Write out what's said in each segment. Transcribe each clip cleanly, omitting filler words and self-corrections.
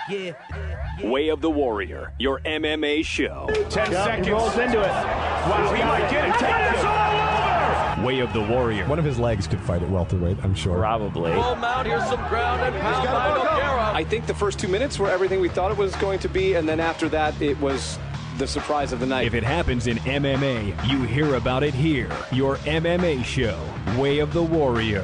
Way of the Warrior, your MMA show. 10 seconds. Rolls into it. Wow, he might get it. It's all over! Way of the Warrior. One of his legs could fight at welterweight, I'm sure. Probably. Full mount, here's some ground and pound by Nogueira. I think the first 2 minutes were everything we thought it was going to be, and then after that, it was the surprise of the night. If it happens in MMA, you hear about it here. Your MMA show, Way of the Warrior.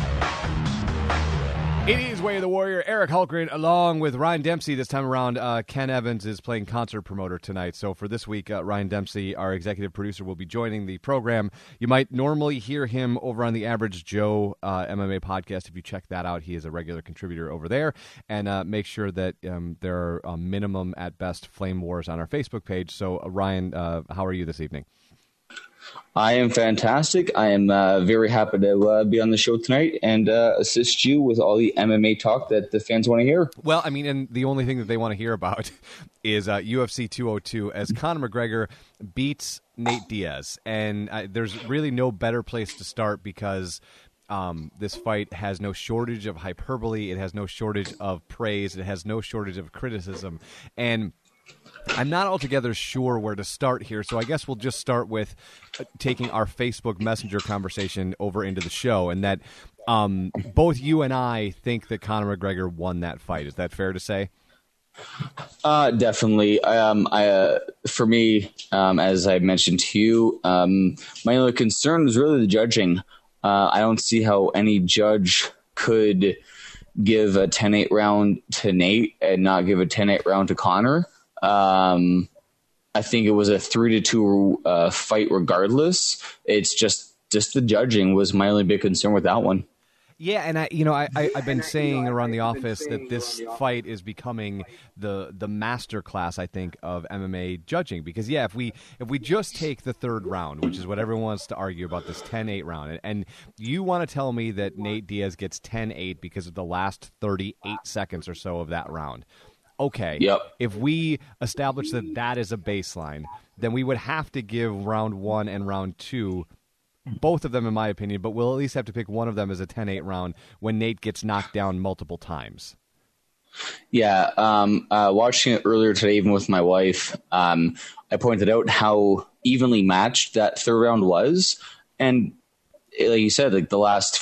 It is Way of the Warrior. Eric Hultgren along with Ryan Dempsey. This time around, Ken Evans is playing concert promoter tonight. So for this week, Ryan Dempsey, our executive producer, will be joining the program. You might normally hear him over on the Average Joe MMA podcast. If you check that out, he is a regular contributor over there. And make sure that there are minimum at best flame wars on our Facebook page. So Ryan, how are you this evening? I am fantastic. I am very happy to be on the show tonight and assist you with all the MMA talk that the fans want to hear. Well, I mean, and the only thing that they want to hear about is UFC 202 as Conor McGregor beats Nate Diaz. And there's really no better place to start because this fight has no shortage of hyperbole. It has no shortage of praise. It has no shortage of criticism. And I'm not altogether sure where to start here, so I guess we'll just start with taking our Facebook Messenger conversation over into the show, and that both you and I think that Conor McGregor won that fight. Is that fair to say? Definitely. For me, as I mentioned to you, my only concern is really the judging. I don't see how any judge could give a 10-8 round to Nate and not give a 10-8 round to Conor. I think it was a 3-2 fight regardless. It's just the judging was my only big concern with that one. Yeah, and I've been saying around the office that this fight is becoming the master class, I think, of MMA judging. Because if we just take the third round, which is what everyone wants to argue about, this 10-8 round, and you want to tell me that Nate Diaz gets 10-8 because of the last 38 seconds or so of that round. Okay, yep. If we establish that is a baseline, then we would have to give round 1 and round 2, both of them in my opinion, but we'll at least have to pick one of them as a 10-8 round when Nate gets knocked down multiple times. Yeah, watching it earlier today, even with my wife, I pointed out how evenly matched that third round was, and like you said, like the last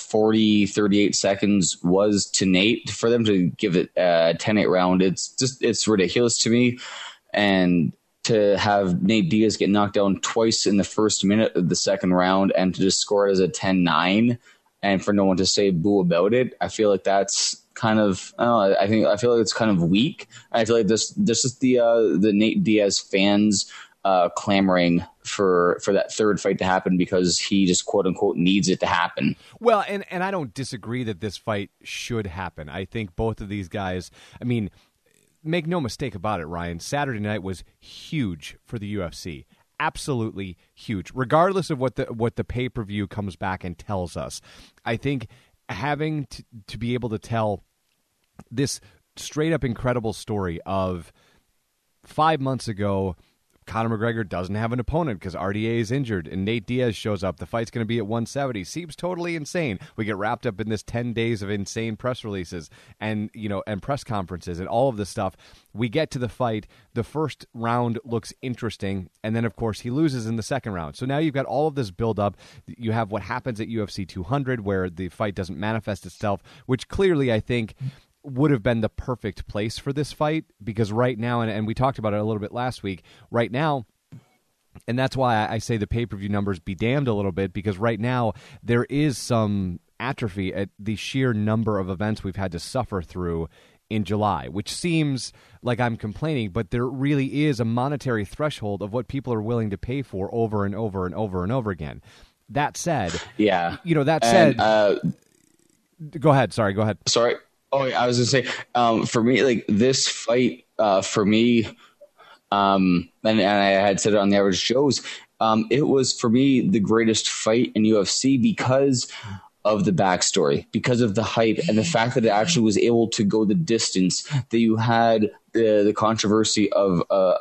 38 seconds was to Nate. For them to give it a 10-8 round, it's ridiculous to me. And to have Nate Diaz get knocked down twice in the first minute of the second round and to just score it as a 10-9 and for no one to say boo about it, I feel like that's kind of, I feel like it's kind of weak. I feel like this is the Nate Diaz fans clamoring for that third fight to happen because he just quote unquote needs it to happen. Well, and I don't disagree that this fight should happen. I think both of these guys, I mean, make no mistake about it, Ryan, Saturday night was huge for the UFC. Absolutely huge. Regardless of what the pay-per-view comes back and tells us. I think having to be able to tell this straight up incredible story of 5 months ago, Conor McGregor doesn't have an opponent because RDA is injured, and Nate Diaz shows up. The fight's going to be at 170. Seems totally insane. We get wrapped up in this 10 days of insane press releases and press conferences and all of this stuff. We get to the fight. The first round looks interesting, and then, of course, he loses in the second round. So now you've got all of this build-up. You have what happens at UFC 200 where the fight doesn't manifest itself, which clearly, I think, would have been the perfect place for this fight because right now, and we talked about it a little bit last week, right now, and that's why I say the pay-per-view numbers be damned a little bit because right now there is some atrophy at the sheer number of events we've had to suffer through in July, which seems like I'm complaining, but there really is a monetary threshold of what people are willing to pay for over and over and over and over again. That said, yeah, go ahead. Sorry, go ahead. Sorry. Oh, I was going to say, for me, like this fight, for me, and I had said it on the Average shows, it was for me the greatest fight in UFC because of the backstory, because of the hype and the fact that it actually was able to go the distance, that you had the controversy of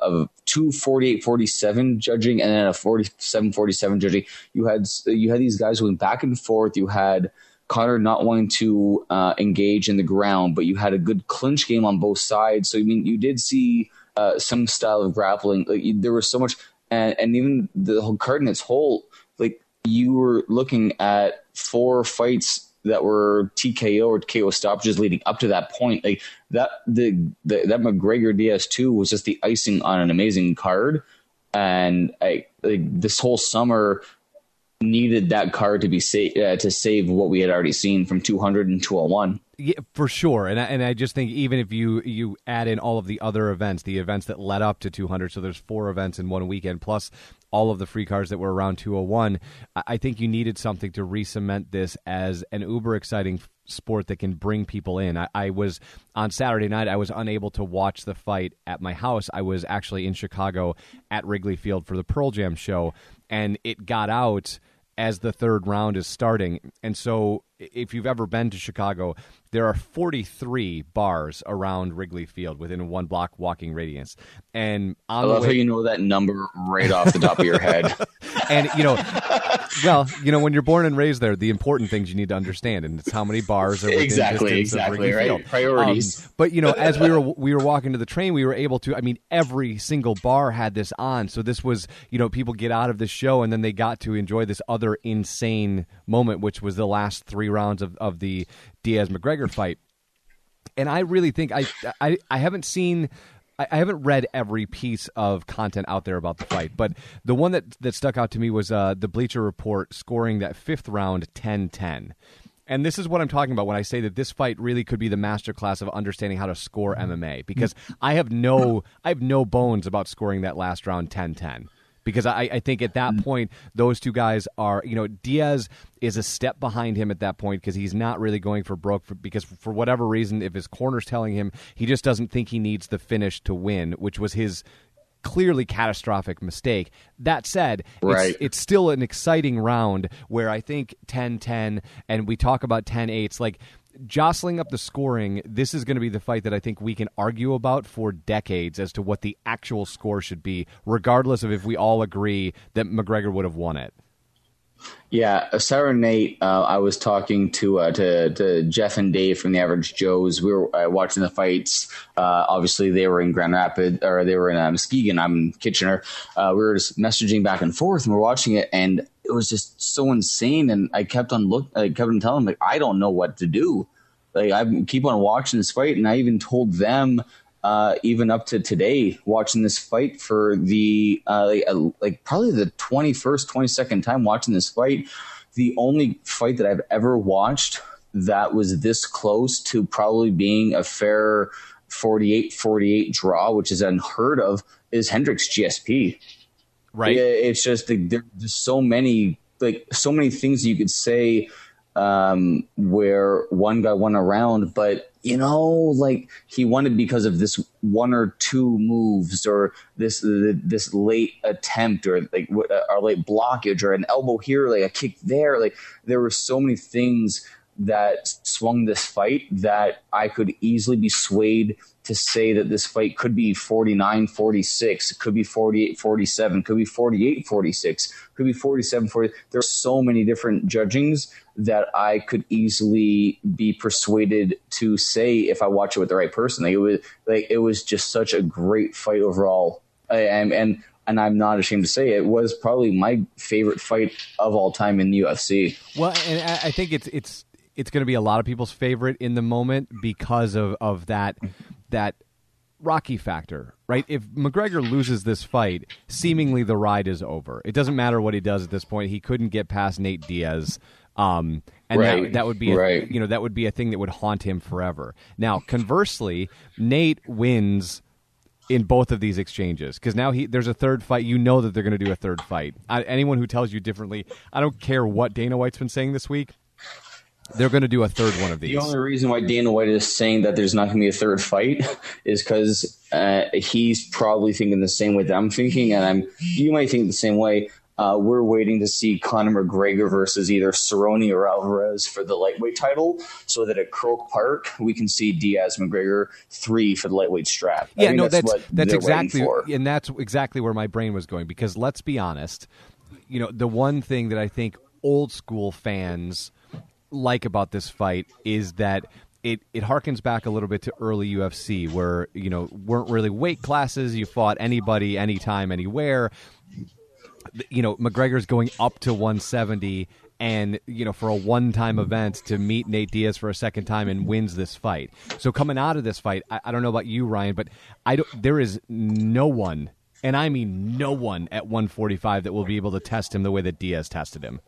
248-47 judging and then a 47-47 judging. You had these guys going back and forth. You had Conor not wanting to engage in the ground, but you had a good clinch game on both sides. So, I mean, you did see some style of grappling. Like, there was so much, and even the whole card in its whole, like, you were looking at 4 fights that were TKO or KO stoppages leading up to that point. Like that McGregor Diaz 2 was just the icing on an amazing card. And this whole summer needed that card to be to save what we had already seen from 200 and 201. Yeah, for sure. And I just think even if you add in all of the other events, the events that led up to 200, so there's 4 events in one weekend, plus all of the free cards that were around 201, I think you needed something to re-cement this as an uber exciting sport that can bring people in. I was, on Saturday night, I was unable to watch the fight at my house. I was actually in Chicago at Wrigley Field for the Pearl Jam show, and it got out as the third round is starting. And so if you've ever been to Chicago, there are 43 bars around Wrigley Field within a 1 block walking radius. And I love how you know that number right off the top of your head. And, when you're born and raised there, the important things you need to understand, and it's how many bars are within distance of Wrigley right? Field. Priorities. But, as we were walking to the train, we were able to, every single bar had this on. So this was, people get out of the show and then they got to enjoy this other insane moment, which was the last 3 rounds of the Diaz-McGregor fight. And I really think I haven't seen... I haven't read every piece of content out there about the fight, but the one that stuck out to me was the Bleacher Report scoring that 5th round 10-10. And this is what I'm talking about when I say that this fight really could be the masterclass of understanding how to score MMA, because I have no bones about scoring that last round 10-10. Because I think at that point, those two guys are, Diaz is a step behind him at that point because he's not really going for broke because for whatever reason, if his corner's telling him he just doesn't think he needs the finish to win, which was his clearly catastrophic mistake. That said, right. It's still an exciting round where I think 10-10, and we talk about 10-8s, like jostling up the scoring, this is going to be the fight that I think we can argue about for decades as to what the actual score should be, regardless of if we all agree that McGregor would have won it. Yeah, Saturday night, I was talking to Jeff and Dave from the Average Joes. We were watching the fights. Obviously, they were in Grand Rapids, or they were in Muskegon. I'm in Kitchener. We were just messaging back and forth, and we're watching it, and it was just so insane. And I kept on telling them, like, I don't know what to do. Like, I keep on watching this fight, and I even told them, even up to today, watching this fight for the probably the 21st, 22nd time watching this fight, the only fight that I've ever watched that was this close to probably being a fair 48-48 draw, which is unheard of, is Hendricks GSP. Right. It's just there's just so many things you could say where one guy won a round, but he won it because of this 1 or 2 moves, or this late attempt, or like a late blockage, or an elbow here, like a kick there. Like, there were so many things that swung this fight that I could easily be swayed to say that this fight could be 49-46, could be 48-47, could be 48-46, could be 47-40. There's so many different judgings that I could easily be persuaded to say if I watch it with the right person. It was just such a great fight overall, and I'm not ashamed to say it was probably my favorite fight of all time in the UFC. Well, and I think it's going to be a lot of people's favorite in the moment because of that Rocky factor, right? If McGregor loses this fight, seemingly the ride is over. It doesn't matter what he does at this point. He couldn't get past Nate Diaz. And right. that would be that would be a thing that would haunt him forever. Now, conversely, Nate wins in both of these exchanges because now there's a third fight. You know that they're going to do a third fight. Anyone who tells you differently, I don't care what Dana White's been saying this week, they're going to do a third one of these. The only reason why Dana White is saying that there's not going to be a third fight is because he's probably thinking the same way that I'm thinking, and you might think the same way. We're waiting to see Conor McGregor versus either Cerrone or Alvarez for the lightweight title, so that at Croke Park we can see Diaz-McGregor 3 for the lightweight strap. Yeah, that's exactly, and that's exactly where my brain was going. Because let's be honest, the one thing that I think old school fans like about this fight is that it harkens back a little bit to early UFC where, weren't really weight classes. You fought anybody, anytime, anywhere. McGregor's going up to 170 and, for a one-time event to meet Nate Diaz for a second time and wins this fight. So coming out of this fight, I don't know about you, Ryan, but there is no one, and I mean no one at 145 that will be able to test him the way that Diaz tested him.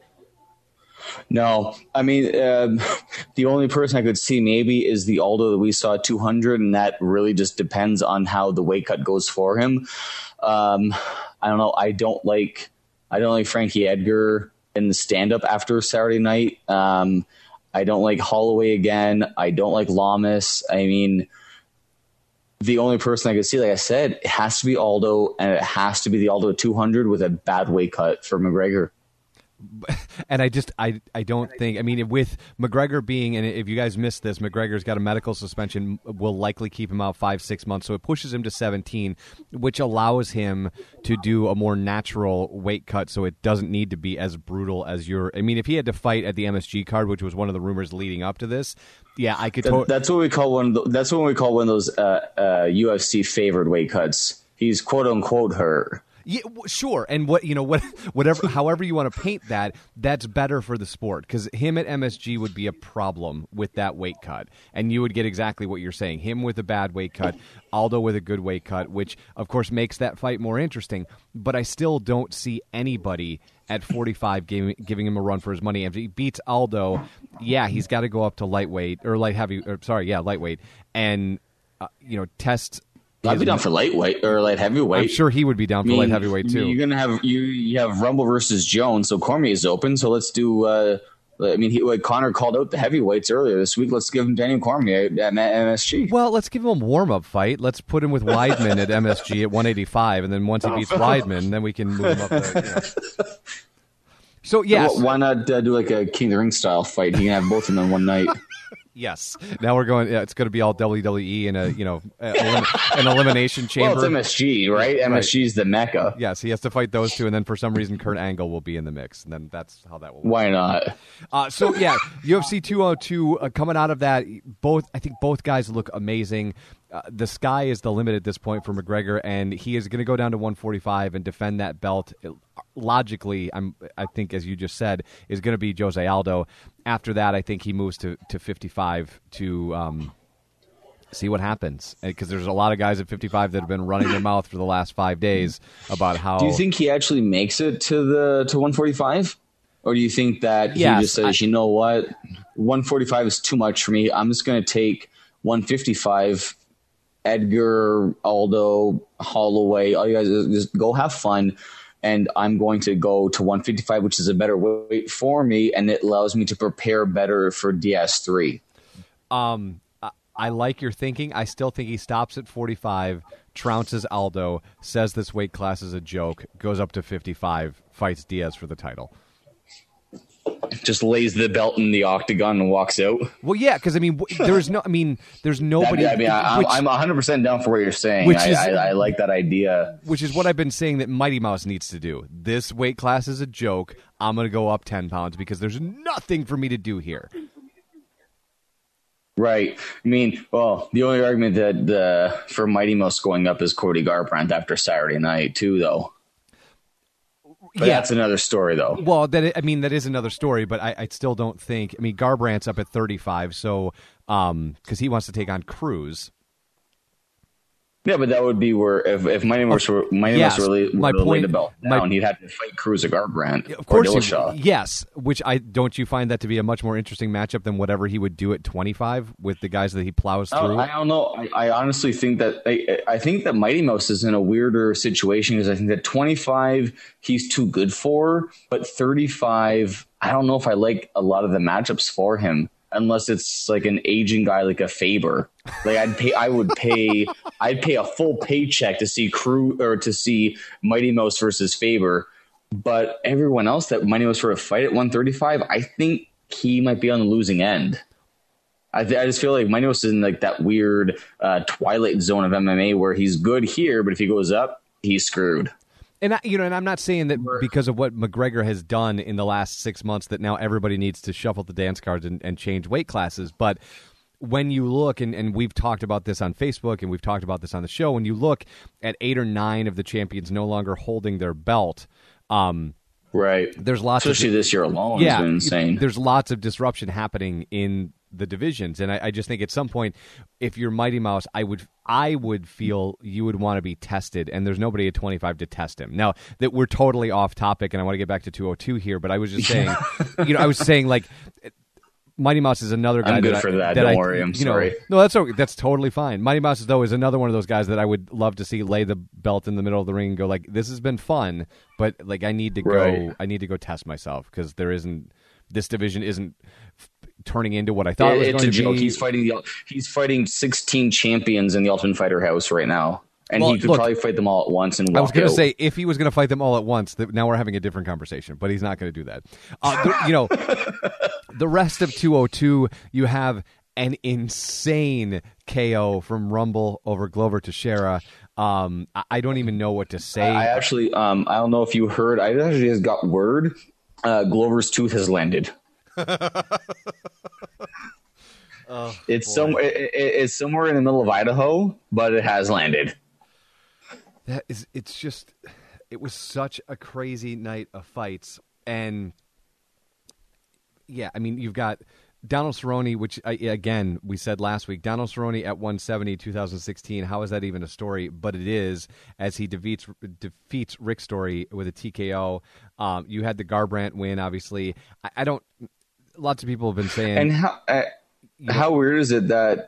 No, I mean, the only person I could see maybe is the Aldo that we saw at 200, and that really just depends on how the weight cut goes for him. I don't know. I don't like Frankie Edgar in the stand-up after Saturday night. I don't like Holloway again. I don't like Lamas. I mean, the only person I could see, like I said, it has to be Aldo, and it has to be the Aldo at 200 with a bad weight cut for McGregor. And I don't think, I mean, with McGregor being, and if you guys missed this, McGregor's got a medical suspension, will likely keep him out 5-6 months. So it pushes him to 17, which allows him to do a more natural weight cut. So it doesn't need to be as brutal as I mean, if he had to fight at the MSG card, which was one of the rumors leading up to this, yeah, I could. That's what we call one of those UFC favored weight cuts. He's quote unquote hurt. Yeah, sure. And whatever, however you want to paint that, that's better for the sport because him at MSG would be a problem with that weight cut. And you would get exactly what you're saying. Him with a bad weight cut, Aldo with a good weight cut, which of course makes that fight more interesting. But I still don't see anybody at 45 giving him a run for his money. If he beats Aldo, yeah, he's got to go up to lightweight lightweight and, test. I'd be down for lightweight or light heavyweight. I'm sure he would be down for light heavyweight too. You're gonna have you have Rumble versus Jones, so Cormier is open. So let's do. Connor called out the heavyweights earlier this week. Let's give him Daniel Cormier at MSG. Well, let's give him a warm-up fight. Let's put him with Weidman at MSG at 185, and then once he beats Weidman, then we can move him up there. So yes, why not do like a King of the Ring style fight? He can have both of them in one night. Yes. Now we're going. It's going to be all WWE in an elimination chamber. Well, it's MSG, right? MSG is the mecca. Yes, he has to fight those two, and then for some reason, Kurt Angle will be in the mix, and then that's how that will work. Why not? UFC 202 coming out of that. I think both guys look amazing. The sky is the limit at this point for McGregor, and he is going to go down to 145 and defend that belt. Logically, I think, as you just said, is going to be Jose Aldo. After that, I think he moves to 55 to see what happens, because there's a lot of guys at 55 that have been running their mouth for the last 5 days about how. Do you think he actually makes it to 145, or do you think that he just says, you know what, 145 is too much for me. I'm just going to take 155. Edgar, Aldo, Holloway, all you guys just go have fun. And I'm going to go to 155, which is a better weight for me, and it allows me to prepare better for DS3. I like your thinking. I still think he stops at 45, trounces Aldo, says this weight class is a joke, goes up to 55, fights Diaz for the title. Just lays the belt in the octagon and walks out. Well, yeah, because there's nobody. I'm 100% down for what you're saying. I like that idea. Which is what I've been saying that Mighty Mouse needs to do. This weight class is a joke. I'm going to go up 10 pounds because there's nothing for me to do here. Right. I mean, well, the only argument that for Mighty Mouse going up is Cody Garbrandt after Saturday night too, though. But that's another story, though. Well, that is another story, but I still don't think. I mean, Garbrandt's up at 35, so because he wants to take on Cruz. Yeah, but that would be where if Mighty Mouse really laid the belt down, he'd have to fight Cruz or Garbrandt, of course, or Dillashaw. Yes, which don't you find that to be a much more interesting matchup than whatever he would do at 25 with the guys that he plows through? I don't know. I honestly think that I think that Mighty Mouse is in a weirder situation because I think that 25 he's too good for, but 35 I don't know if I like a lot of the matchups for him. Unless it's like an aging guy like a Faber, like I'd pay a full paycheck to see to see Mighty Mouse versus Faber, but everyone else that Mighty Mouse sort of fight at 135, I think he might be on the losing end. I just feel like Mighty Mouse is in like that weird twilight zone of MMA where he's good here, but if he goes up, he's screwed. And and I'm not saying that because of what McGregor has done in the last 6 months that now everybody needs to shuffle the dance cards and change weight classes. But when you look, and we've talked about this on Facebook and we've talked about this on the show, when you look at 8 or 9 of the champions no longer holding their belt, right? There's lots, especially this year alone. Yeah, has been insane. There's lots of disruption happening in the divisions, and I just think at some point, if you're Mighty Mouse, I would feel you would want to be tested, and there's nobody at 25 to test him. Now that we're totally off topic, and I want to get back to 202 here, but I was just saying, I was saying like. Mighty Mouse is another guy. I'm good for that. Don't worry. I'm sorry. No, that's okay. That's totally fine. Mighty Mouse, though, is another one of those guys that I would love to see lay the belt in the middle of the ring and go like, "This has been fun, but like I need to go. I need to go test myself because this division isn't turning into what I thought it was going to be." It's a joke. He's fighting 16 champions in the Ultimate Fighter house right now. And he could probably fight them all at once and walk out. I was going to say, if he was going to fight them all at once, now we're having a different conversation, but he's not going to do that. The rest of 202, you have an insane KO from Rumble over Glover Teixeira. I don't even know what to say. I actually, I don't know if you heard, I actually just got word Glover's tooth has landed. It's somewhere in the middle of Idaho, but it has landed. It was such a crazy night of fights. And yeah, I mean, you've got Donald Cerrone, which again, we said last week, Donald Cerrone at 170, 2016. How is that even a story? But it is, as he defeats Rick Story with a TKO. You had the Garbrandt win, obviously. Lots of people have been saying. And how weird is it that,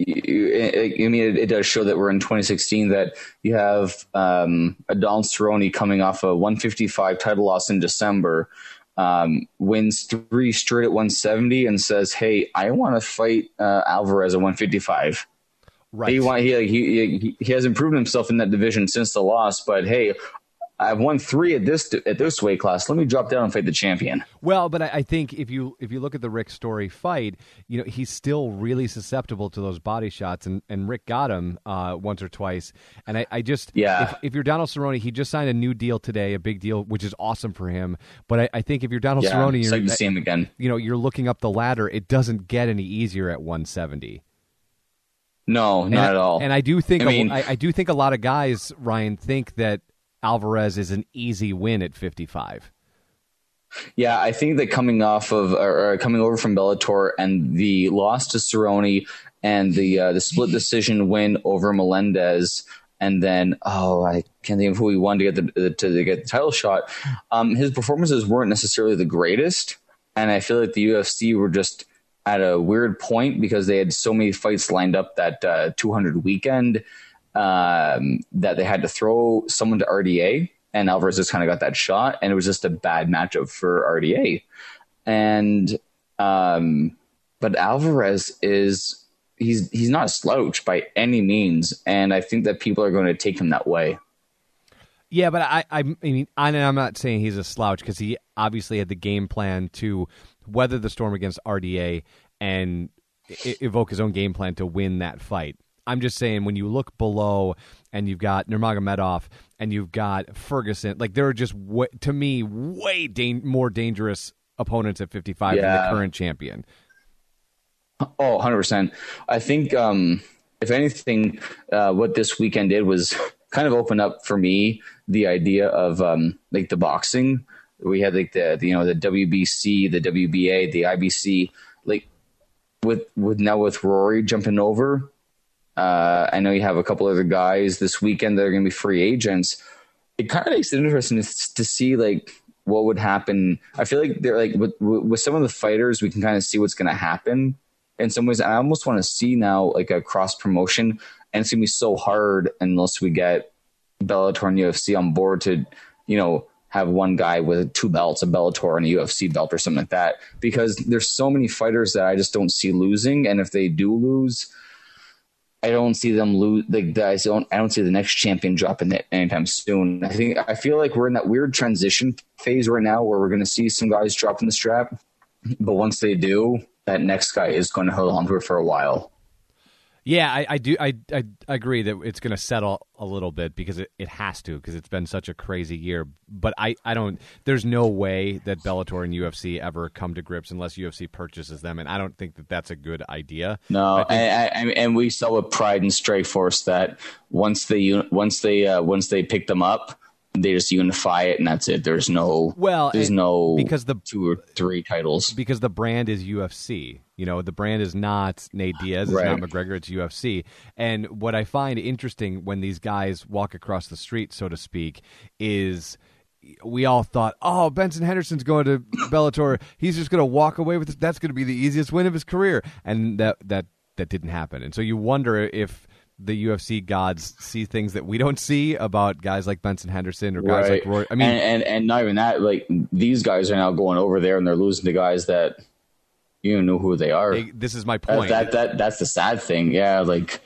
it does show that we're in 2016, that you have a Donald Cerrone coming off a 155 title loss in December, wins 3 straight at 170 and says, "Hey, I want to fight Alvarez at 155." Right. He hasn't proven himself in that division since the loss, but hey, I've won 3 at this weight class. Let me drop down and fight the champion. Well, but I think if you look at the Rick Story fight, he's still really susceptible to those body shots, and Rick got him once or twice. And I just if you're Donald Cerrone, he just signed a new deal today, a big deal, which is awesome for him. But I think if you're Donald Cerrone, it's like to see him again. You're looking up the ladder. It doesn't get any easier at 170. No, not at all. And I do think I do think a lot of guys, Ryan, think that Alvarez is an easy win at 55. Yeah, I think that coming over from Bellator and the loss to Cerrone and the split decision win over Melendez, and then I can't think of who he won to get the title shot. His performances weren't necessarily the greatest, and I feel like the UFC were just at a weird point because they had so many fights lined up that 200 weekend. That they had to throw someone to RDA, and Alvarez just kind of got that shot, and it was just a bad matchup for RDA. And but Alvarez he's not a slouch by any means, and I think that people are going to take him that way. Yeah, but I mean, I'm not saying he's a slouch because he obviously had the game plan to weather the storm against RDA and evoke his own game plan to win that fight. I'm just saying, when you look below and you've got Nurmagomedov and you've got Ferguson, like there are just, to me, way more dangerous opponents at 55 than the current champion. Oh, 100%. I think, if anything, what this weekend did was kind of open up for me the idea of like the boxing. We had like the WBC, the WBA, the IBC, like with Rory jumping over. I know you have a couple other guys this weekend that are going to be free agents. It kind of makes it interesting to see like what would happen. I feel like they're like with some of the fighters, we can kind of see what's going to happen in some ways. And I almost want to see now like a cross promotion, and it's going to be so hard unless we get Bellator and UFC on board to, have one guy with 2 belts, a Bellator and a UFC belt or something like that, because there's so many fighters that I just don't see losing. And if they do lose, I don't see them lose. I don't see the next champion dropping it anytime soon. I feel like we're in that weird transition phase right now where we're going to see some guys dropping the strap, but once they do, that next guy is going to hold on to it for a while. Yeah, I do. I agree that it's going to settle a little bit because it has to, because it's been such a crazy year. But I don't. There's no way that Bellator and UFC ever come to grips unless UFC purchases them, and I don't think that that's a good idea. No, and we saw with Pride and Strikeforce that once they pick them up, they just unify it, and that's it. There's no because the 2 or 3 titles, because the brand is UFC. You know, the brand is not Nate Diaz, it's not McGregor, it's UFC. And what I find interesting when these guys walk across the street, so to speak, is we all thought, oh, Benson Henderson's going to Bellator. He's just going to walk away with this. That's going to be the easiest win of his career. And that didn't happen. And so you wonder if the UFC gods see things that we don't see about guys like Benson Henderson or guys like Roy. I mean, and not even that. Like, these guys are now going over there and they're losing to guys that you don't know who they are. This is my point. That's the sad thing. Yeah, like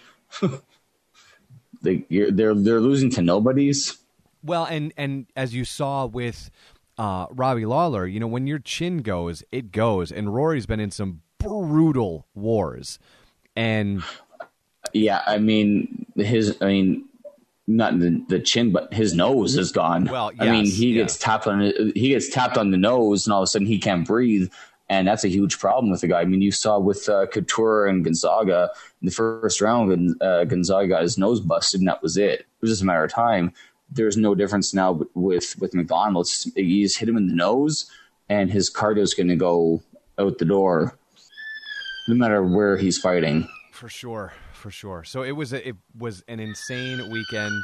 they're losing to nobodies. Well, and as you saw with Robbie Lawler, you know, when your chin goes, it goes. And Rory's been in some brutal wars, and. Yeah, I mean, not the chin, but his nose is gone. Well, yes, I mean, he gets tapped on the nose, and all of a sudden he can't breathe, and that's a huge problem with the guy. I mean, you saw with Couture and Gonzaga in the first round, Gonzaga got his nose busted, and that was it. It was just a matter of time. There's no difference now with McDonald. You just hit him in the nose, and his cardio is going to go out the door, no matter where he's fighting. For sure. So it was an insane weekend.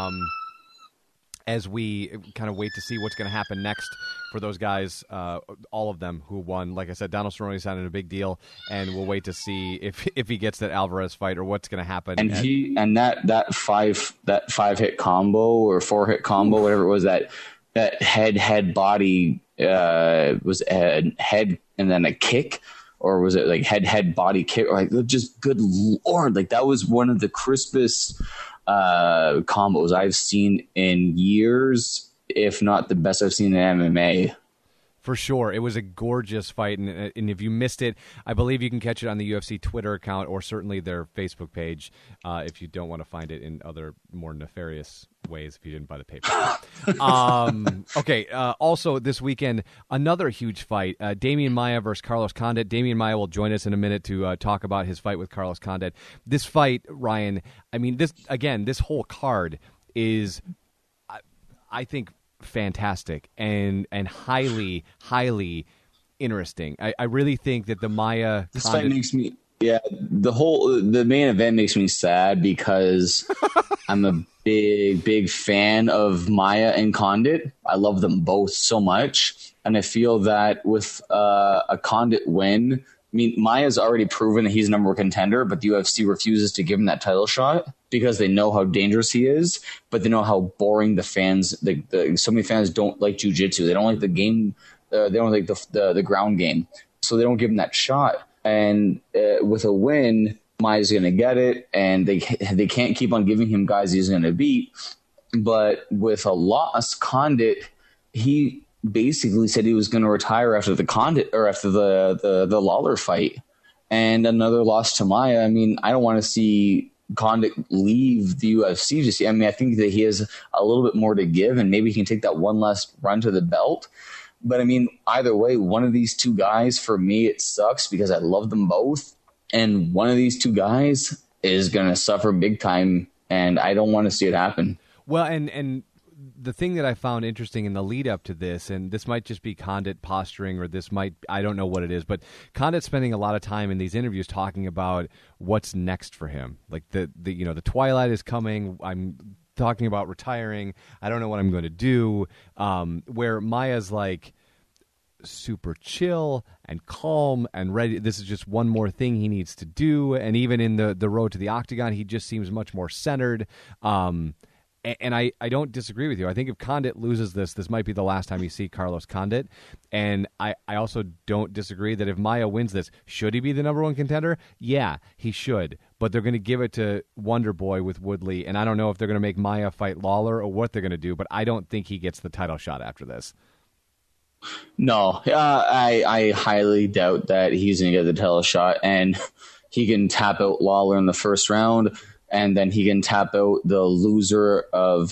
As we kind of wait to see what's going to happen next for those guys, all of them who won. Like I said, Donald Cerrone sounded a big deal, and we'll wait to see if he gets that Alvarez fight or what's going to happen. And that five hit combo or 4-hit combo, whatever it was, that head body was a head and then a kick. Or was it like head body kick? Or like, just good Lord, like that was one of the crispest combos I've seen in years, if not the best I've seen in MMA. For sure. It was a gorgeous fight, and if you missed it, I believe you can catch it on the UFC Twitter account or certainly their Facebook page if you don't want to find it in other more nefarious ways if you didn't buy the paper. Okay, also this weekend, another huge fight, Damian Maia versus Carlos Condit. Damian Maia will join us in a minute to talk about his fight with Carlos Condit. This fight, Ryan, I mean, this whole card is, I think, fantastic and highly interesting. I really think that the Maia this fight makes me the main event makes me sad because I'm a big fan of Maia and Condit. I love them both so much, and I feel that with a Condit win, I mean, Maia's already proven that he's a number one contender, but the UFC refuses to give him that title shot because they know how dangerous he is, but they know how boring the fans, so many fans don't like jiu-jitsu. They don't like the game. They don't like the ground game. So they don't give him that shot. And with a win, Maia's going to get it, and they can't keep on giving him guys he's going to beat. But with a loss, Condit, he basically said he was going to retire after the Condit or after the Lawler fight, and another loss to Maia. I mean, I don't want to see Condit leave the UFC. Just, I mean, I think that he has a little bit more to give, and maybe he can take that one last run to the belt. But I mean, either way, one of these two guys, for me, it sucks because I love them both, and one of these two guys is going to suffer big time, and I don't want to see it happen. Well, and the thing that I found interesting in the lead up to this, and this might just be Condit posturing, or I don't know what it is, but Condit spending a lot of time in these interviews talking about what's next for him. Like the twilight is coming. I'm talking about retiring. I don't know what I'm going to do. Where Maia's like super chill and calm and ready. This is just one more thing he needs to do. And even in the road to the octagon, he just seems much more centered. And I don't disagree with you. I think if Condit loses this might be the last time you see Carlos Condit. And I also don't disagree that if Maia wins this, should he be the number one contender? Yeah, he should. But they're going to give it to Wonder Boy with Woodley. And I don't know if they're going to make Maia fight Lawler or what they're going to do, but I don't think he gets the title shot after this. No, I highly doubt that he's going to get the title shot. And he can tap out Lawler in the first round, and then he can tap out the loser of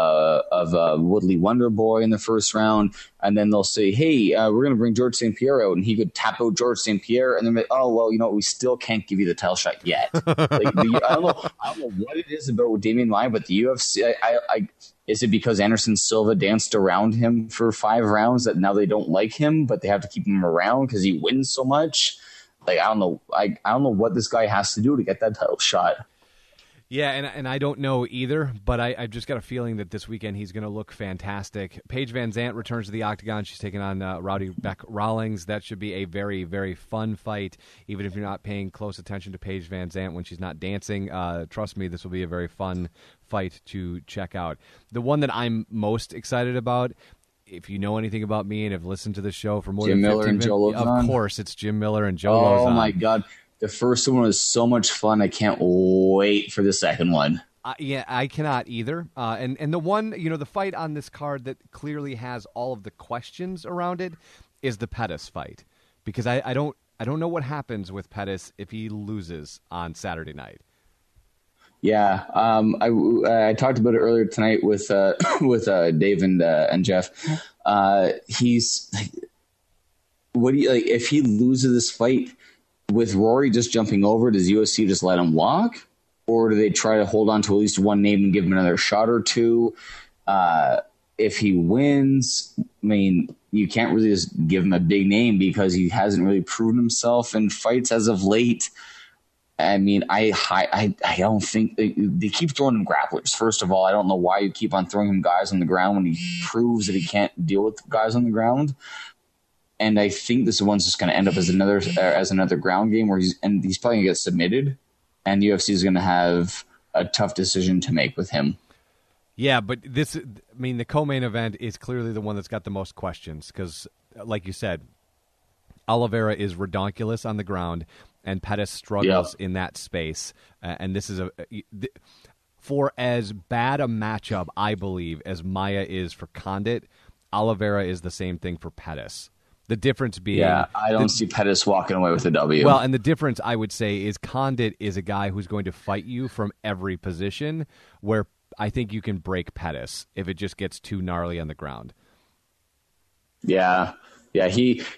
Woodley Wonderboy in the first round, and then they'll say, "Hey, we're going to bring George St. Pierre out," and he could tap out George St. Pierre, and then "Oh well, we still can't give you the title shot yet." I don't know what it is about Damian Maia, but the UFC, is it because Anderson Silva danced around him for 5 rounds that now they don't like him, but they have to keep him around because he wins so much? I don't know. I don't know what this guy has to do to get that title shot. Yeah, and I don't know either, but I've just got a feeling that this weekend he's going to look fantastic. Paige Van Zandt returns to the octagon. She's taking on Rowdy Beck Rawlings. That should be a very, very fun fight, even if you're not paying close attention to Paige Van Zandt when she's not dancing. Trust me, this will be a very fun fight to check out. The one that I'm most excited about, if you know anything about me and have listened to the show for more Jim than 15 Miller and Joe minutes, Lozon? Of course, it's Jim Miller and Joe Lozon. Oh, my God. The first one was so much fun. I can't wait for the second one. Yeah, I cannot either. And the one, the fight on this card that clearly has all of the questions around it is the Pettis fight, because I don't know what happens with Pettis if he loses on Saturday night. Yeah, I talked about it earlier tonight with Dave and Jeff. He's what do you like if he loses this fight? With Rory just jumping over, does UFC just let him walk? Or do they try to hold on to at least one name and give him another shot or two? If he wins, you can't really just give him a big name because he hasn't really proven himself in fights as of late. I don't think they keep throwing him grapplers. First of all, I don't know why you keep on throwing him guys on the ground when he proves that he can't deal with guys on the ground. And I think this one's just going to end up as another ground game where he's probably going to get submitted, and UFC is going to have a tough decision to make with him. Yeah, but the co-main event is clearly the one that's got the most questions because, like you said, Oliveira is redonkulous on the ground, and Pettis struggles in that space. And this is for as bad a matchup, I believe, as Maia is for Condit, Oliveira is the same thing for Pettis. The difference being... Yeah, I don't see Pettis walking away with a W. Well, and the difference, I would say, is Condit is a guy who's going to fight you from every position, where I think you can break Pettis if it just gets too gnarly on the ground. Yeah. You're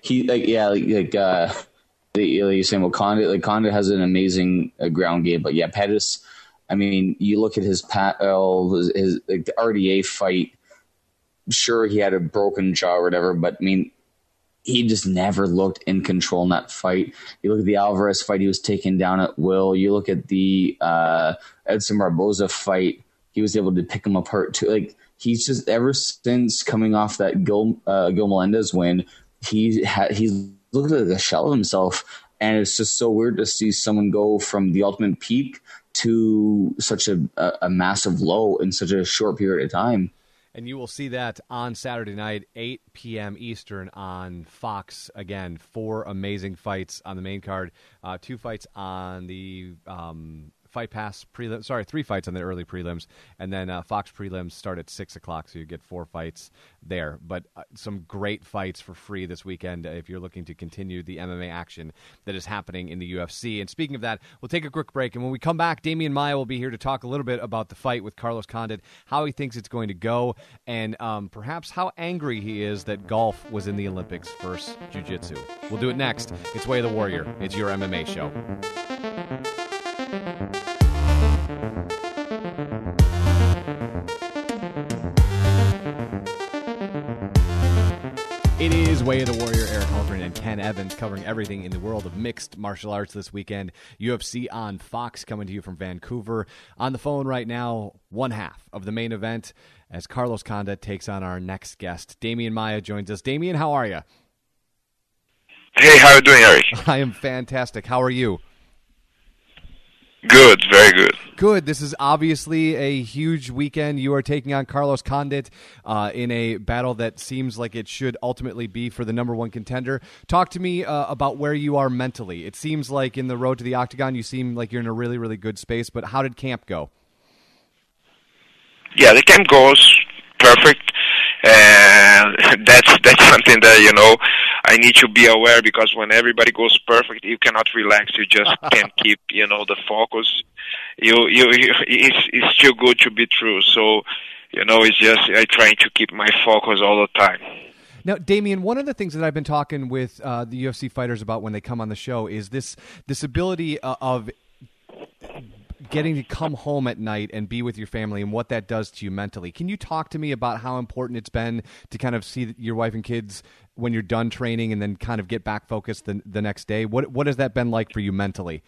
saying, well, Condit has an amazing ground game, but yeah, Pettis, you look at his the RDA fight, sure, he had a broken jaw or whatever, but he just never looked in control in that fight. You look at the Alvarez fight, he was taken down at will. You look at the Edson Barboza fight, he was able to pick him apart too. He's just, ever since coming off that Gil Melendez win, he's looked like a shell of himself. And it's just so weird to see someone go from the ultimate peak to such a massive low in such a short period of time. And you will see that on Saturday night, 8 p.m. Eastern on Fox. Again, 4 amazing fights on the main card, 2 fights on the Fight Pass prelims. Sorry, 3 fights on the early prelims, and then Fox prelims start at 6 o'clock, so you get 4 fights there. But some great fights for free this weekend if you're looking to continue the MMA action that is happening in the UFC. And speaking of that, we'll take a quick break, and when we come back, Damian Maia will be here to talk a little bit about the fight with Carlos Condit, how he thinks it's going to go, and perhaps how angry he is that golf was in the Olympics versus jiu-jitsu. We'll do it next. It's Way of the Warrior. It's your MMA show. It is Way of the Warrior. Eric Haltran and Ken Evans covering everything in the world of mixed martial arts this weekend. UFC on Fox coming to you from Vancouver. On the phone right now, one half of the main event as Carlos Condit takes on our next guest. Damian Maia joins us. Damian, how are you? Hey, how are you doing, Eric? I am fantastic. How are you? Good, very good. Good. This is obviously a huge weekend. You are taking on Carlos Condit in a battle that seems like it should ultimately be for the number 1 contender. Talk to me about where you are mentally. It seems like in the road to the octagon, you seem like you're in a really, really good space, but how did camp go? Yeah, the camp goes perfect, and that's something that, I need to be aware, because when everybody goes perfect, you cannot relax. You just can't keep, the focus. It's too good to be true. So, it's just I trying to keep my focus all the time. Now, Damian, one of the things that I've been talking with the UFC fighters about when they come on the show is this ability of getting to come home at night and be with your family and what that does to you mentally. Can you talk to me about how important it's been to kind of see your wife and kids when you're done training and then kind of get back focused the next day? What has that been like for you mentally?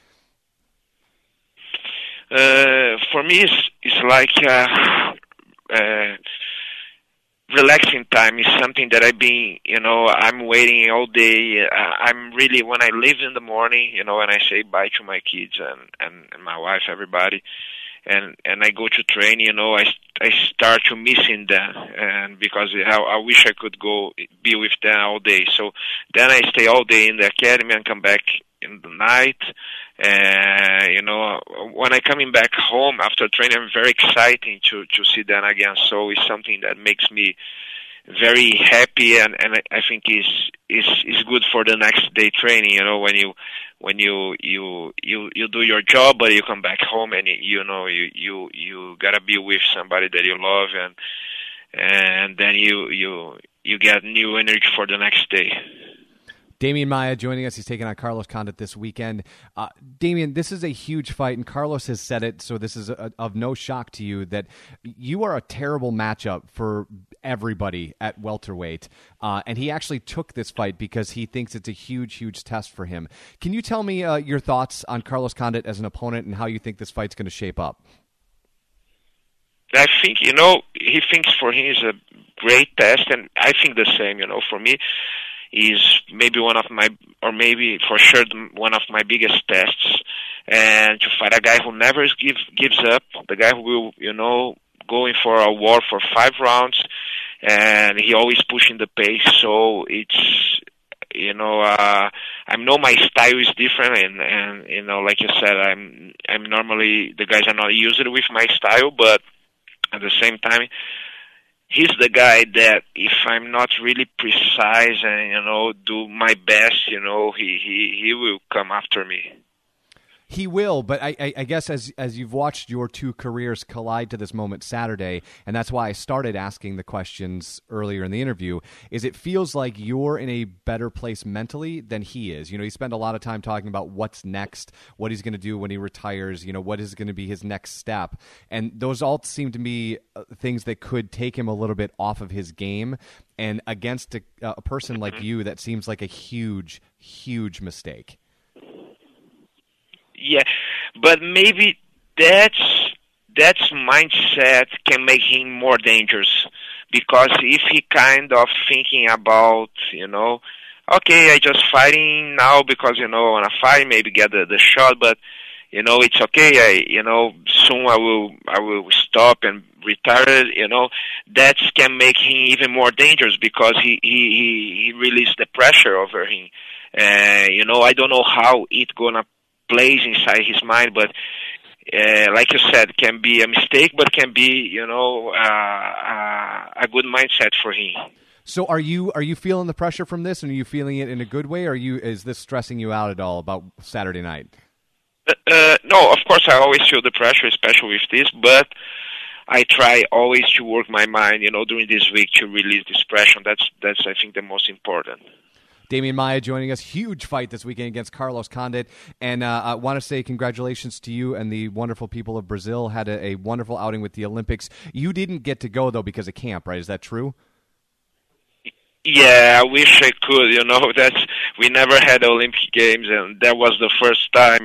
For me, it's like relaxing time is something that I've been, I'm waiting all day. I'm really, when I leave in the morning, and I say bye to my kids and my wife, everybody, and I go to train, I start to missing them, and because I wish I could go be with them all day. So then I stay all day in the academy and come back in the night. And, when I coming back home after training, I'm very excited to see them again. So it's something that makes me very happy, and I think is good for the next day training. When you do your job, but you come back home and you gotta be with somebody that you love, and then you get new energy for the next day. Damian Maia joining us. He's taking on Carlos Condit this weekend. Damian, this is a huge fight, and Carlos has said it, so this is of no shock to you that you are a terrible matchup for everybody at welterweight. And he actually took this fight because he thinks it's a huge, huge test for him. Can you tell me your thoughts on Carlos Condit as an opponent and how you think this fight's going to shape up? I think, he thinks for him is a great test, and I think the same, for me. Is maybe one of my, or maybe for sure one of my biggest tests, and to fight a guy who never gives up, the guy who will, going for a war for 5 rounds, and he always pushing the pace. So it's, I know my style is different, and like you said, I'm normally, the guys are not used to it with my style, but at the same time, he's the guy that if I'm not really precise and, do my best, he will come after me. He will, but I guess as you've watched your two careers collide to this moment Saturday, and that's why I started asking the questions earlier in the interview, is it feels like you're in a better place mentally than he is. He spent a lot of time talking about what's next, what he's going to do when he retires, what is going to be his next step. And those all seem to be things that could take him a little bit off of his game. And against a person like you, that seems like a huge, huge mistake. Yeah, but maybe that's mindset can make him more dangerous, because if he kind of thinking about, okay, I just fighting now because, I want to fight, maybe get the shot, but, it's okay, soon I will stop and retire, that can make him even more dangerous, because he released the pressure over him. I don't know how it gonna plays inside his mind, but like you said, can be a mistake, but can be, a good mindset for him. So are you feeling the pressure from this, and are you feeling it in a good way, or is this stressing you out at all about Saturday night? No, of course I always feel the pressure, especially with this, but I try always to work my mind, during this week to release this pressure. That's I think the most important. Damian Maia joining us. Huge fight this weekend against Carlos Condit. And I want to say congratulations to you and the wonderful people of Brazil. Had a wonderful outing with the Olympics. You didn't get to go, though, because of camp, right? Is that true? Yeah, I wish I could. We never had Olympic Games, and that was the first time,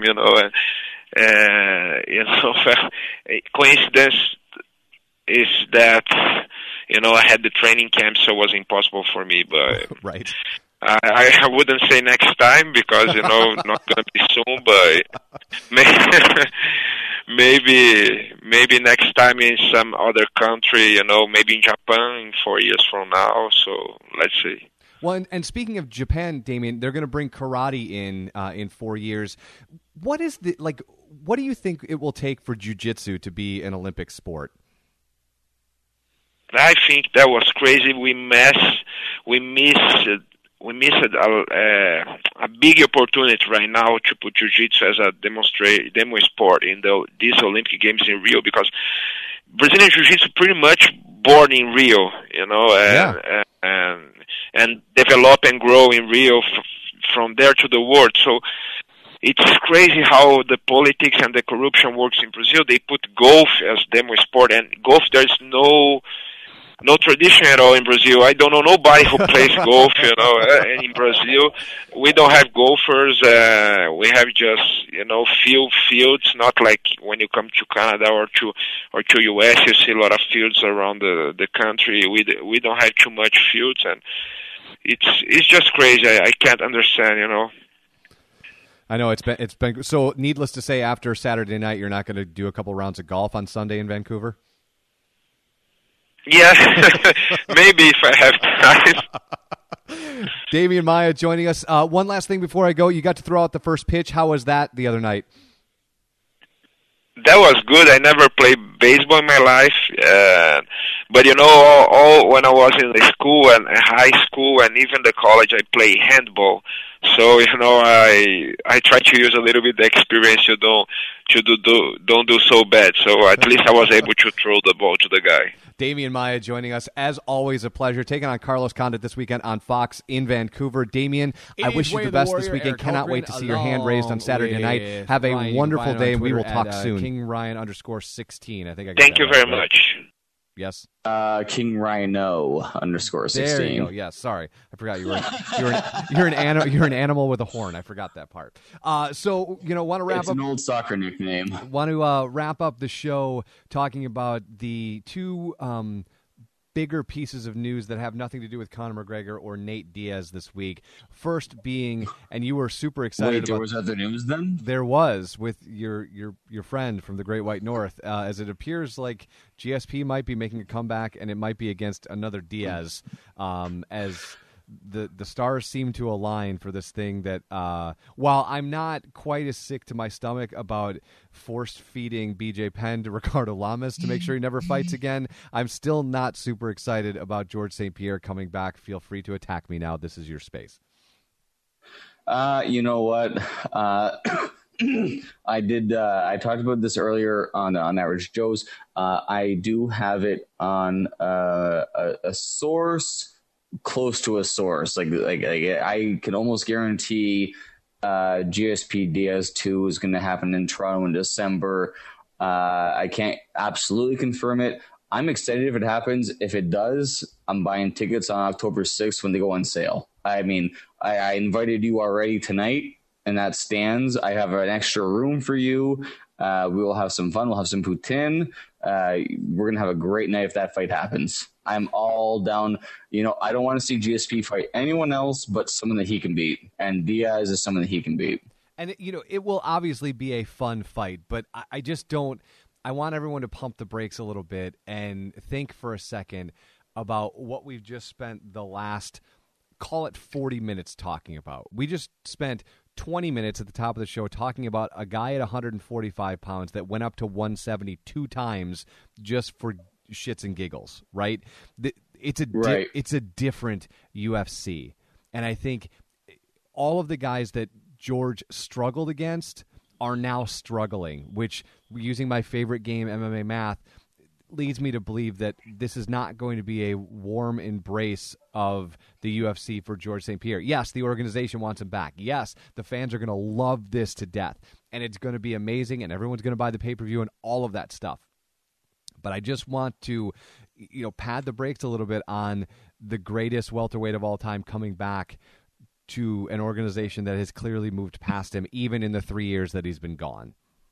coincidence is that, I had the training camp, so it was impossible for me, but... Right. I wouldn't say next time because, not going to be soon, but maybe next time in some other country, maybe in Japan in 4 years from now. So let's see. Well, and speaking of Japan, Damian, they're going to bring karate in 4 years. What do you think it will take for jiu-jitsu to be an Olympic sport? I think that was crazy. We missed we missed a big opportunity right now to put jiu-jitsu as a demo sport in these Olympic Games in Rio, because Brazilian jiu-jitsu pretty much born in Rio, and develop and grow in Rio from there to the world. So it's crazy how the politics and the corruption works in Brazil. They put golf as demo sport, and golf, there's no tradition at all in Brazil. I don't know nobody who plays golf, in Brazil. We don't have golfers. We have just, few fields, not like when you come to Canada or to US, you see a lot of fields around the country. We don't have too much fields, and it's just crazy. I can't understand, I know it's been so. Needless to say, after Saturday night, you're not going to do a couple rounds of golf on Sunday in Vancouver? Yeah, maybe if I have time. Damian Maia joining us. One last thing before I go, you got to throw out the first pitch. How was that the other night? That was good. I never played baseball in my life, but all when I was in the school and high school and even the college, I played handball. So I try to use a little bit the experience to don't do so bad. So at least I was able to throw the ball to the guy. Damian Maia joining us. As always, a pleasure. Taking on Carlos Condit this weekend on Fox in Vancouver. Damian, I wish you the best this weekend. Eric Cannot Holgren, wait to see your hand raised on Saturday night. Have a wonderful day, and we will talk soon. King Ryan _16. I think I got Thank you very much. Yes. King Rhino _16. There you go. Yes. Sorry, I forgot you're an animal with a horn. I forgot that part. So want to wrap It's up. an old soccer nickname. Want to wrap up the show talking about the two bigger pieces of news that have nothing to do with Conor McGregor or Nate Diaz this week. First being, and you were super excited. Wait, there was other news then? There was, with your friend from the Great White North, as it appears like GSP might be making a comeback, and it might be against another Diaz, as the stars seem to align for this thing that, while I'm not quite as sick to my stomach about forced feeding BJ Penn to Ricardo Lamas to make sure he never fights again, I'm still not super excited about George St. Pierre coming back. Feel free to attack me now. This is your space. You know what? I did. I talked about this earlier on Average Joe's. I do have it on a source close to a source. Like I can almost guarantee GSP Diaz 2 is going to happen in Toronto in December. I can't absolutely confirm it. I'm excited if it happens. If it does, I'm buying tickets on October 6th when they go on sale. I mean, I invited you already tonight, and that stands. I have an extra room for you. We will have some fun. We'll have some poutine. We're going to have a great night if that fight happens. I'm all down. I don't want to see GSP fight anyone else but someone that he can beat. And Diaz is someone that he can beat. And, it will obviously be a fun fight, but I just don't – I want everyone to pump the brakes a little bit and think for a second about what we've just spent the last, call it 40 minutes talking about. We just spent 20 minutes at the top of the show talking about a guy at 145 pounds that went up to 172 times just for shits and giggles, right? It's a different UFC. And I think all of the guys that George struggled against are now struggling, which, using my favorite game, MMA Math, leads me to believe that this is not going to be a warm embrace of the UFC for George St. Pierre. Yes, the organization wants him back. Yes, the fans are going to love this to death, and it's going to be amazing, and everyone's going to buy the pay-per-view and all of that stuff. But I just want to, pad the brakes a little bit on the greatest welterweight of all time coming back to an organization that has clearly moved past him, even in the 3 years that he's been gone.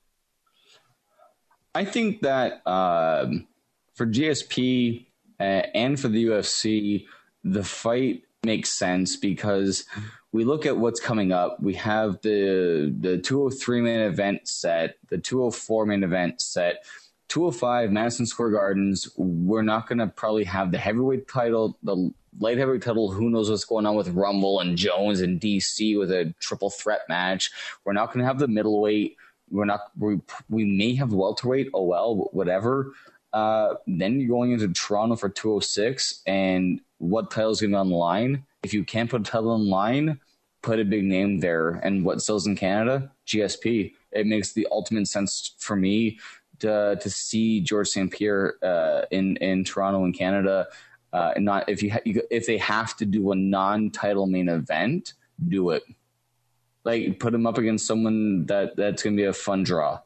I think that for GSP and for the UFC, the fight makes sense because we look at what's coming up. We have the 203 main event set, the 204 main event set, 205 Madison Square Gardens. We're not going to probably have the heavyweight title, the light heavyweight title. Who knows what's going on with Rumble and Jones and DC with a triple threat match. We're not going to have the middleweight. We may have welterweight. Oh well, whatever. Then you're going into Toronto for 206, and what title is going to be on the line? if you can't put a title on line, put a big name there. And what sells in Canada? GSP. It makes the ultimate sense for me to see George St. Pierre in Toronto and Canada. And not if they have to do a non-title main event, do it. Like, put him up against someone that's going to be a fun draw.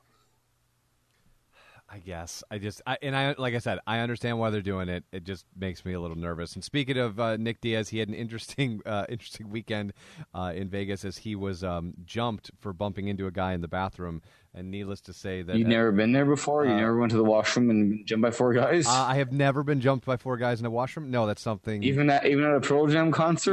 I guess like I said, I understand why they're doing it. It just makes me a little nervous. And speaking of Nick Diaz, he had an interesting weekend in Vegas as he was jumped for bumping into a guy in the bathroom. And needless to say that you've never been there before. You never went to the washroom and been jumped by 4 guys. I have never been jumped by 4 guys in a washroom. No, that's something. Even at a Pearl Jam concert.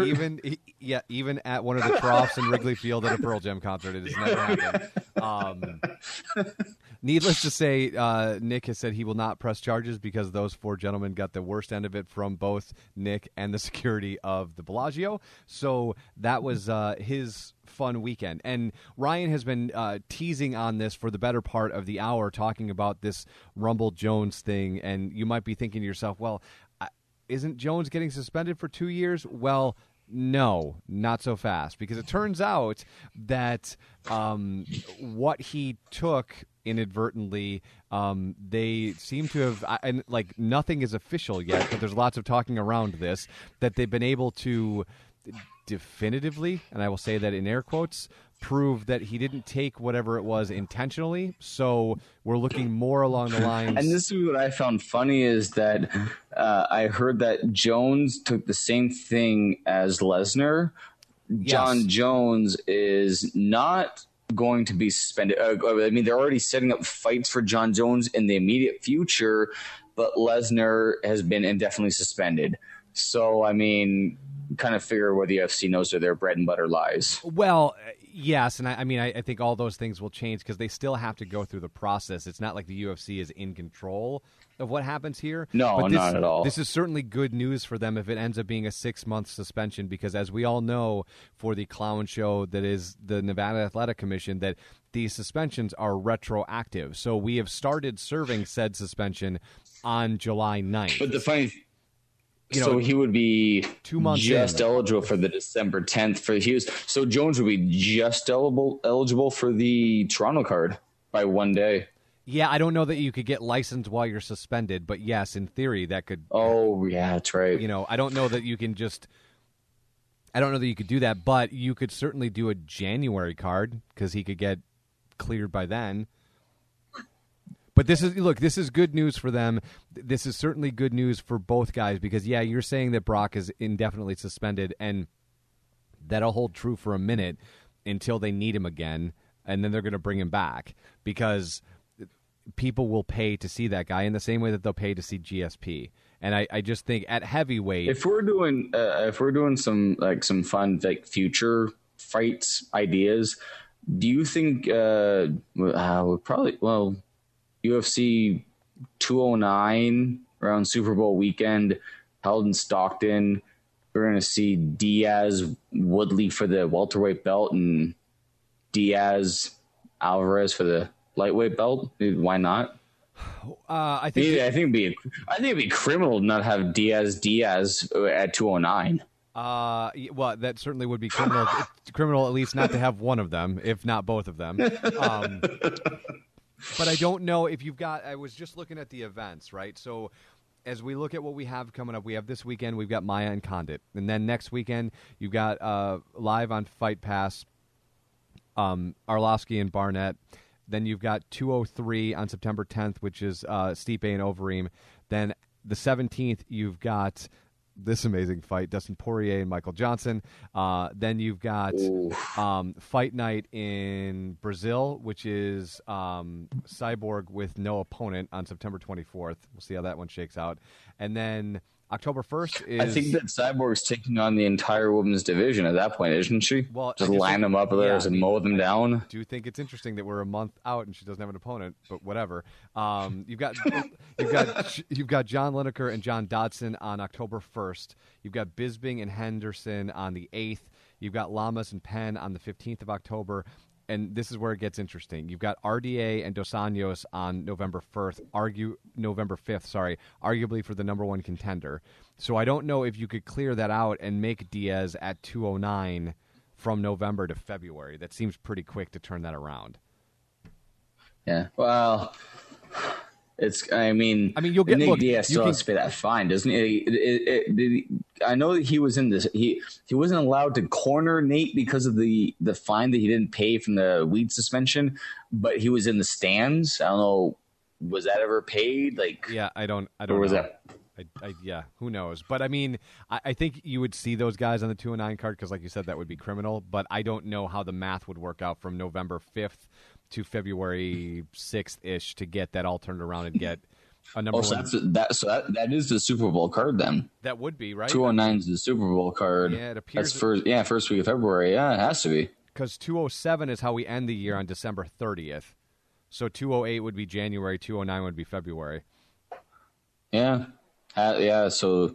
Even at one of the troughs in Wrigley Field at a Pearl Jam concert, it has never happened. Needless to say, Nick has said he will not press charges because those 4 gentlemen got the worst end of it from both Nick and the security of the Bellagio. So that was his fun weekend. And Ryan has been teasing on this for the better part of the hour, talking about this Rumble Jones thing. And you might be thinking to yourself, well, isn't Jones getting suspended for 2 years? Well, no, not so fast, because it turns out that what he took inadvertently, they seem to have, and like nothing is official yet, but there's lots of talking around this, that they've been able to definitively, and I will say that in air quotes, prove that he didn't take whatever it was intentionally. So we're looking more along the lines. And this is what I found funny is that I heard that Jones took the same thing as Lesnar. Yes. John Jones is not going to be suspended. I mean, they're already setting up fights for John Jones in the immediate future, but Lesnar has been indefinitely suspended. So, I mean, kind of figure where the UFC knows where their bread and butter lies. Well, yes, and I think all those things will change because they still have to go through the process. It's not like the UFC is in control of what happens here. No, but not at all. This is certainly good news for them if it ends up being a 6-month suspension, because as we all know, for the clown show that is the Nevada Athletic Commission, that these suspensions are retroactive. So we have started serving said suspension on July 9th. But the funny so he would be 2 months just in. eligible for the December 10th. So Jones would be just eligible for the Toronto card by 1 day. Yeah, I don't know that you could get licensed while you're suspended, but yes, in theory that could. Oh, yeah, that's right. I don't know that you can just. I don't know that you could do that, but you could certainly do a January card because he could get cleared by then. But this is good news for them. This is certainly good news for both guys because, yeah, you're saying that Brock is indefinitely suspended, and that'll hold true for a minute until they need him again, and then they're going to bring him back because people will pay to see that guy in the same way that they'll pay to see GSP. And I just think at heavyweight, if we're doing some fun like future fights ideas, do you think UFC 209 around Super Bowl weekend held in Stockton, we're going to see Diaz Woodley for the welterweight belt and Diaz Alvarez for the lightweight belt? Why not? I think it'd be criminal to not have Diaz at 209. Well, that certainly would be criminal. Criminal, at least, not to have one of them, if not both of them. But I don't know if you've got. I was just looking at the events, right? So as we look at what we have coming up, we have this weekend, we've got Maia and Condit. And then next weekend, you've got live on Fight Pass, Arlovsky and Barnett. Then you've got 203 on September 10th, which is Stipe and Overeem. Then the 17th, you've got this amazing fight, Dustin Poirier and Michael Johnson. Then you've got Fight Night in Brazil, which is Cyborg with no opponent on September 24th. We'll see how that one shakes out. And then October 1st is... I think that Cyborg's taking on the entire women's division at that point, isn't she? Well, just line them up there and mow them down. I do think it's interesting that we're a month out and she doesn't have an opponent, but whatever. You've got John Lineker and John Dodson on October 1st. You've got Bisping and Henderson on the 8th. You've got Lamas and Penn on the 15th of October. and this is where it gets interesting. You've got RDA and Dos Anjos on November 5th, arguably for the number one contender. So I don't know if you could clear that out and make Diaz at 209 from November to February. That seems pretty quick to turn that around. Yeah, well, I mean, you'll get Nick Diaz still has to pay that fine, doesn't he? I know that he was in this. He wasn't allowed to corner Nate because of the fine that he didn't pay from the weed suspension, but he was in the stands. I don't know. Was that ever paid? Yeah, I don't or was know. That? Yeah, who knows? But I mean, I think you would see those guys on the 209 card because, like you said, that would be criminal. But I don't know how the math would work out from November 5th to February 6th-ish to get that all turned around and get a number one. That is the Super Bowl card then. That would be, right? 209 is the Super Bowl card. Yeah, it appears. That's first week of February. Yeah, it has to be. Because 207 is how we end the year on December 30th. So 208 would be January, 209 would be February. Yeah. So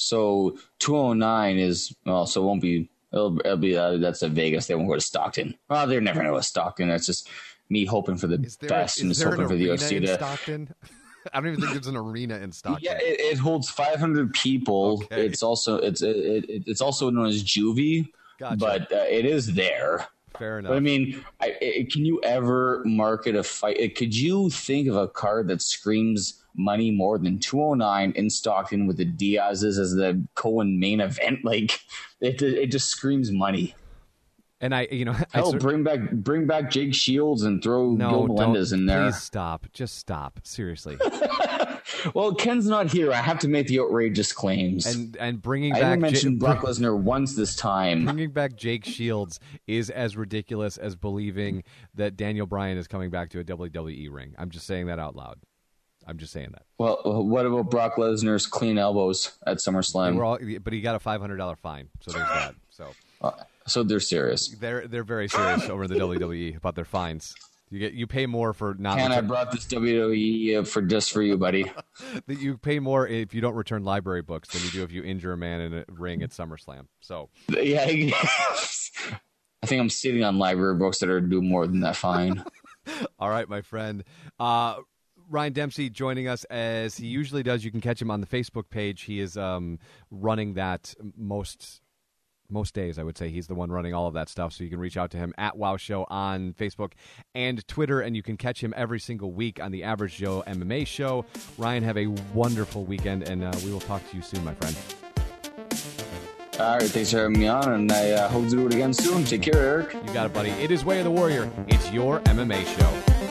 209 is, well, so it won't be, it'll be that's at Vegas. They won't go to Stockton. Well, they're never going to go to Stockton. That's just me hoping for the best and just hoping for the UFC to. Stockton? I don't even think there's an arena in Stockton. Yeah, it holds 500 people. Okay. It's also known as Juvie, Gotcha. But it is there. Fair enough. But I mean, can you ever market a fight? Could you think of a card that screams money more than 209 in Stockton with the Diaz's as the Cohen main event? It just screams money. And bring back Jake Shields and throw Gil Melendez in there. Please stop. Just stop. Seriously. Well, Ken's not here. I have to make the outrageous claims. And bringing back. I mentioned Brock Lesnar once this time. Bringing back Jake Shields is as ridiculous as believing that Daniel Bryan is coming back to a WWE ring. I'm just saying that out loud. I'm just saying that. Well, what about Brock Lesnar's clean elbows at SummerSlam? But he got a $500 fine, so there's that. So they're serious. They're very serious over in the WWE about their fines. You pay more for not. I brought this WWE for you, buddy. You pay more if you don't return library books than you do if you injure a man in a ring at SummerSlam. So yeah, I think I'm sitting on library books that are due more than that fine. All right, my friend. Ryan Dempsey joining us as he usually does. You can catch him on the Facebook page. He is running that most days, I would say. He's the one running all of that stuff, so you can reach out to him at Wow Show on Facebook and Twitter, and you can catch him every single week on the Average Joe MMA Show. Ryan, have a wonderful weekend, and we will talk to you soon, my friend. All right, thanks for having me on, and I hope to do it again soon. Take care, Eric. You got it, buddy. It is Way of the Warrior. It's your MMA show.